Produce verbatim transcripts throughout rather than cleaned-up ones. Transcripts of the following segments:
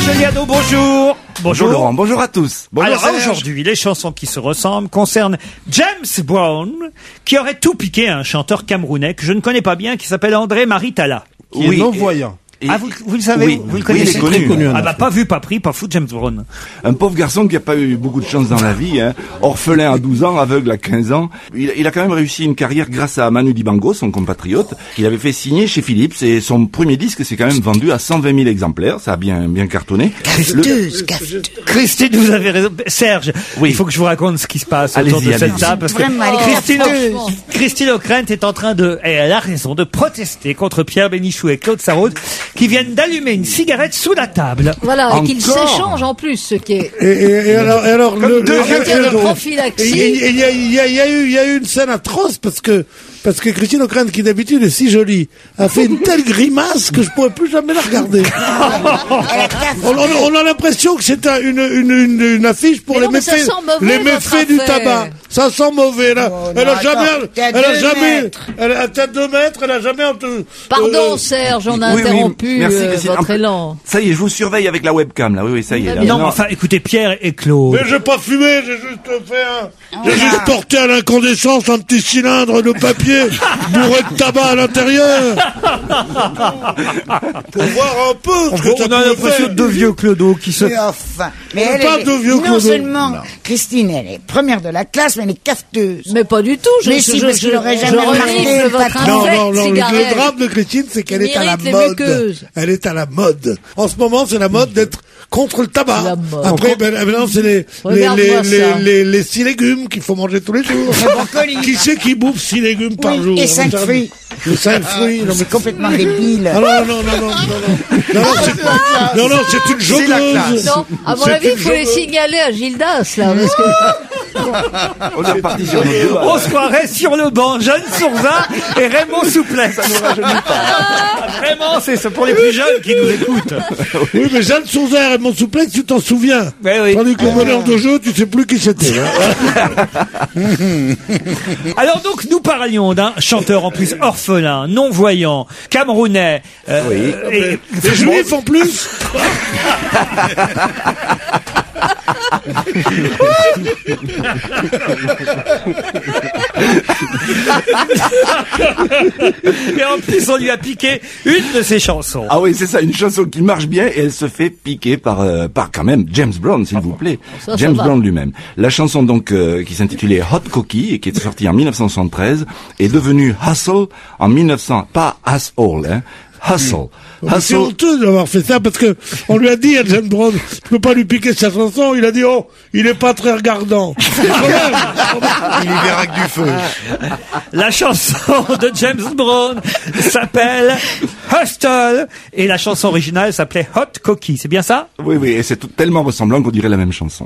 Serge Liado, bonjour. Bonjour Laurent, bonjour à tous. Bonjour Alors Serge. aujourd'hui, les chansons qui se ressemblent concernent James Brown, qui aurait tout piqué à un chanteur camerounais que je ne connais pas bien, qui s'appelle André-Marie Talla. Qui est non-voyant. Et- Ah, vous, vous le savez, oui, vous le oui, connaissez? il est connu. connu, Ah bah pas vu, pas pris, pas fou, James Brown. Un pauvre garçon qui n'a pas eu beaucoup de chance dans la vie, hein. Orphelin à douze ans, aveugle à quinze ans. Il, il a quand même réussi une carrière grâce à Manu Dibango, son compatriote, qu'il avait fait signer chez Philips. Et son premier disque s'est quand même vendu à cent vingt mille exemplaires. Ça a bien, bien cartonné. Cafeteuse, cafeteuse. Christine, vous avez raison. Serge, Oui. il faut que je vous raconte ce qui se passe Allez-y, autour de cette allez-y. table. Parce que Vraiment, elle est Christine, cafeteuse. Christine O'Krent est en train de, et elle a raison, de protester contre Pierre Bénichou et Claude Sarraute, qui viennent d'allumer une cigarette sous la table. Voilà, et qu'ils Encore s'échangent en plus, ce qui est Et, et, et alors, et alors le, deux le- en matière et- de et- et- prophylaxie. et il y a, il y a- il y a eu, il y a eu une scène atroce parce que parce que Christine O'Krent, qui d'habitude est si jolie, a fait une telle grimace que je pourrais plus jamais la regarder. on, on- on a l'impression que c'est un- une, une, une, une affiche pour Mais les non, mais ça méfaits, sent mauvais, les votre méfaits du affaire. tabac. Ça sent mauvais là. Oh, elle non, a jamais, attends, t'es à elle a deux jamais, mètres. elle a à deux mètres, elle a jamais. entendu- Pardon, euh, Serge, on a Oui, oui, interrompu merci, euh, Christine. votre En- élan. Ça y est, je vous surveille avec la webcam, là. Oui, oui, ça y est. là. Non, mais enfin, écoutez, Pierre et Claude. Mais j'ai pas fumé, j'ai juste fait un... J'ai juste porté à l'incandescence un petit cylindre de papier bourré de tabac à l'intérieur. Pour voir un peu ce On, que ça on a pouvait l'impression faire. de deux vieux Clodo qui se... Mais enfin. Mais On elle, parle elle de est- vieux non Clodo. seulement, Non. Christine, elle est première de la classe, mais elle est cafeteuse. Mais pas du tout. Je, Mais je, si, je, parce qu'il je- aurait je jamais remarqué renifle le votre patron. Non, infect non, non, le, cigarette. le drame de Christine, c'est qu'elle Il est à la mérite les mode. muqueuses. Elle est à la mode. En ce moment, c'est la mode d'être contre le tabac. La mode. Après, ben, maintenant, c'est les, les, Regarde-moi les, ça. les, les, les six légumes qu'il faut manger tous les jours. brocoli. Qui c'est qui bouffe six légumes par Oui, jour? et cinq fruits. Et cinq fruits. Non, mais C'est complètement débile. Ah non, non, non, non, non, non, non, non, c'est, non, non, c'est une joggeuse. Non, à mon C'est avis, une il faut les joggeuse. signaler à Gildas, là, parce que On est reparti sur notre débat. On se croirait sur le banc, Jeanne Sourzat et Raymond Souplet. Ça nous rajeunit pas. Vraiment, c'est c'est pour les plus jeunes qui nous écoutent. Oui, mais Jeanne Sourzat et Raymond Souplex, tu t'en souviens. Ouais, oui. Tandis que le meneur de jeu, tu sais plus qui c'était. hein. Alors donc, nous parlions d'un chanteur en plus orphelin, non-voyant, camerounais. euh, Oui. et- Les juifs en plus. Et en plus, on lui a piqué une de ses chansons. Ah oui, c'est ça, une chanson qui marche bien et elle se fait piquer par euh, par quand même James Brown, s'il vous plaît. Ça, ça James va. Brown lui-même. La chanson donc euh, qui s'intitulait Hot Cookie et qui est sortie en mille neuf cent soixante-treize est devenue Hustle en mille neuf cents, pas Asshole, hein. Hustle. C'est Hustle. honteux d'avoir fait ça parce que on lui a dit à James Brown, je peux pas lui piquer sa chanson. Il a dit, oh, il est pas très regardant. Et quand même, Il y verra que du feu. La chanson de James Brown s'appelle Hustle et la chanson originale s'appelait Hot Cookie. C'est bien ça? Oui, oui, et c'est tout- tellement ressemblant qu'on dirait la même chanson.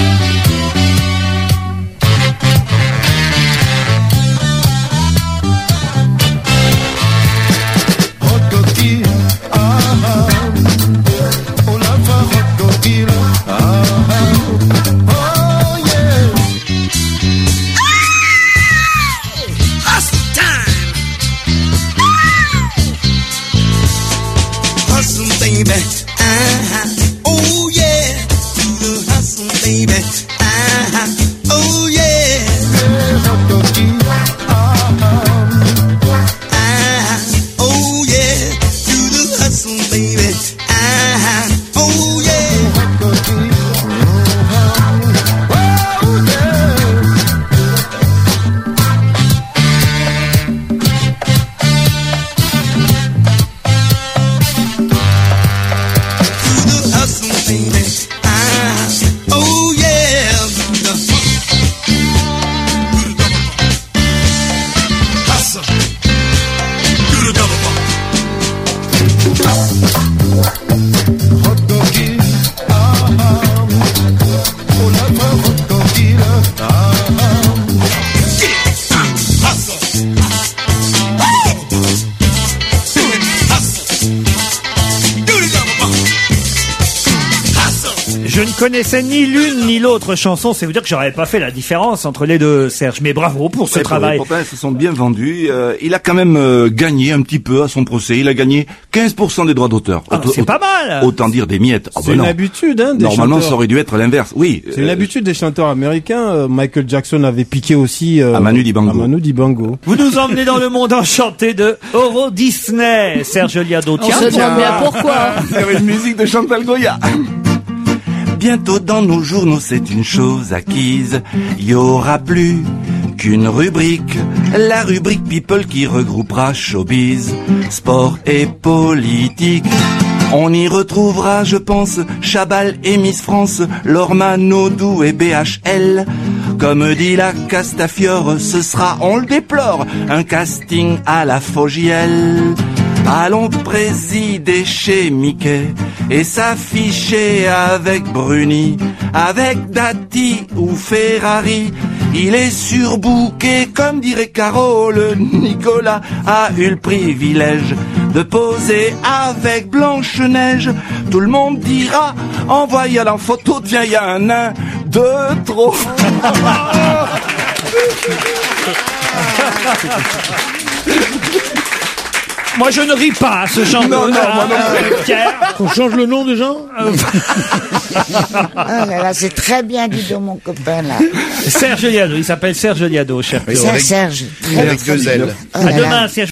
Hot cookie, ah ah. Oh la va hot cookie, ah ah. Oh yeah. Hustle time. Hustle, baby. Uh-huh. Oh yeah. Do the hustle, baby. Uh-huh. Oh yeah. Hot cookie, ah ah. Uh-huh. Oh yeah. Do the hustle, baby. Uh-huh. Oh yeah. Hot cookie, ah ah. Oh yeah. Je ne connaissais ni l'une ni l'autre chanson, c'est vous dire que j'aurais pas fait la différence entre les deux, Serge. Mais bravo pour ce Ouais, travail. Pourtant, elles se sont bien vendues. Euh, il a quand même euh, gagné un petit peu à son procès. Il a gagné quinze pour cent des droits d'auteur. Ah, Autant- c'est pas mal. Autant dire des miettes. Ah, C'est bah une non. habitude, hein, des Normalement, chanteurs. ça aurait dû être l'inverse. Oui. C'est une euh, habitude des chanteurs américains. Euh, Michael Jackson avait piqué aussi euh, À Manu Dibango. à Manu Dibango. Vous nous emmenez dans le monde enchanté de Euro Disney, Serge Liado. On Tiens, se demande bien pourquoi. Il y avait une musique de Chantal Goya. Bientôt dans nos journaux, c'est une chose acquise. Il y aura plus qu'une rubrique, la rubrique People qui regroupera showbiz, sport et politique. On y retrouvera, je pense, Chabal et Miss France, Lorma, Nodou et B H L. Comme dit la Castafiore, ce sera, on le déplore, un casting à la Fogiel. Allons présider chez Mickey et s'afficher avec Bruni, avec Dati ou Ferrari. Il est surbooké, comme dirait Carole. Nicolas a eu le privilège de poser avec Blanche-Neige. Tout le monde dira, en voyant la photo, tiens, il y a un nain de trop. moi je ne ris pas à ce genre Non, de... non, moi non Ah, Pierre. On change le nom des gens? Ah là là, c'est très bien dit de mon copain là. Serge Liado, il s'appelle Serge Liado, cher Pierre. Serge, Serge. Très, Avec très deux bien. ailes. Oh À là là. demain, Serge.